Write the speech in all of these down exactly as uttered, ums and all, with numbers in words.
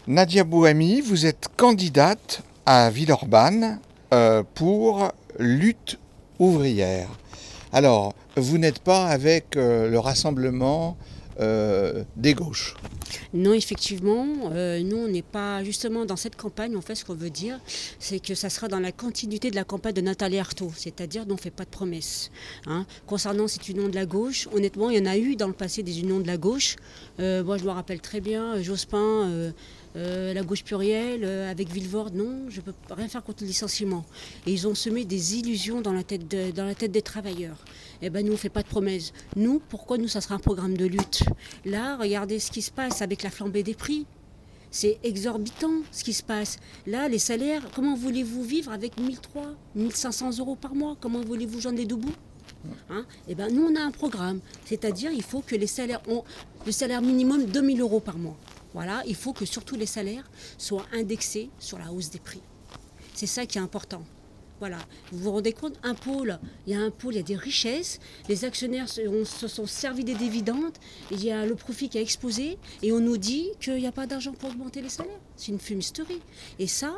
Nadia Bouhami, vous êtes candidate à Villeurbanne euh, pour Lutte ouvrière. Alors, vous n'êtes pas avec euh, le rassemblement euh, des gauches. Non, effectivement, euh, nous on n'est pas justement dans cette campagne. En fait, ce qu'on veut dire, c'est que ça sera dans la continuité de la campagne de Nathalie Arthaud, c'est-à-dire qu'on ne fait pas de promesses. Hein. Concernant cette union de la gauche, honnêtement, il y en a eu dans le passé des unions de la gauche. Euh, moi, je me rappelle très bien, Jospin, euh, euh, la gauche plurielle, euh, avec Villevorde, non, je ne peux rien faire contre le licenciement. Et ils ont semé des illusions dans la tête, de, dans la tête des travailleurs. Eh ben, nous, on ne fait pas de promesses. Nous, pourquoi nous, ça sera un programme de lutte. Là, regardez ce qui se passe avec la flambée des prix. C'est exorbitant ce qui se passe. Là, les salaires, comment voulez-vous vivre avec mille trois cents, mille cinq cents euros par mois? Comment voulez-vous joindre les deux bouts? Hein? Eh ben, nous, on a un programme. C'est-à-dire, il faut que les salaires ont le salaire minimum deux mille euros par mois. Voilà, il faut que surtout les salaires soient indexés sur la hausse des prix. C'est ça qui est important. Voilà, vous vous rendez compte, un pôle, il y a un pôle, il y a des richesses, les actionnaires se, on, se sont servis des dividendes, il y a le profit qui a explosé, et on nous dit qu'il n'y a pas d'argent pour augmenter les salaires. C'est une fumisterie. Et ça,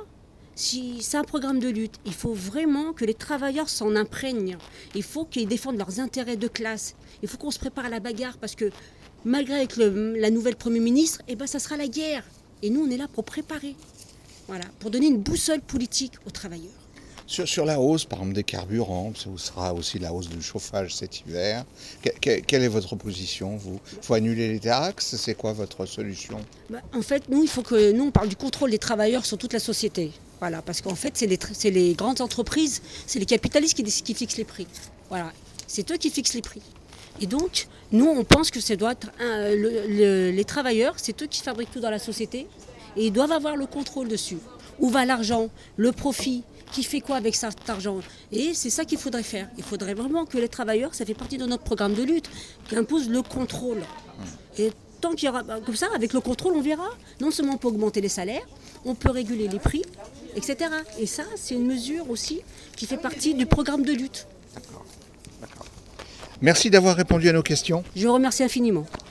si c'est un programme de lutte, il faut vraiment que les travailleurs s'en imprègnent. Il faut qu'ils défendent leurs intérêts de classe. Il faut qu'on se prépare à la bagarre, parce que malgré avec le, la nouvelle Premier ministre, eh ben, ça sera la guerre. Et nous, on est là pour préparer, voilà, pour donner une boussole politique aux travailleurs. Sur, sur la hausse, par exemple, des carburants, ce sera aussi la hausse du chauffage cet hiver. Que, que, quelle est votre position, vous? Il faut annuler les taxes? C'est quoi votre solution? Bah, en fait, nous, il faut que nous, on parle du contrôle des travailleurs sur toute la société. Voilà, parce qu'en fait, c'est les, c'est les grandes entreprises, c'est les capitalistes qui, qui fixent les prix. Voilà, c'est eux qui fixent les prix. Et donc, nous, on pense que ça doit être un, le, le, les travailleurs, c'est eux qui fabriquent tout dans la société, et ils doivent avoir le contrôle dessus. Où va l'argent, le profit? Qui fait quoi avec cet argent? Et c'est ça qu'il faudrait faire. Il faudrait vraiment que les travailleurs, ça fait partie de notre programme de lutte, qui impose le contrôle. Et tant qu'il y aura, comme ça, avec le contrôle, on verra. Non seulement on peut augmenter les salaires, on peut réguler les prix, et cetera. Et ça, c'est une mesure aussi qui fait partie du programme de lutte. D'accord. D'accord. Merci d'avoir répondu à nos questions. Je vous remercie infiniment.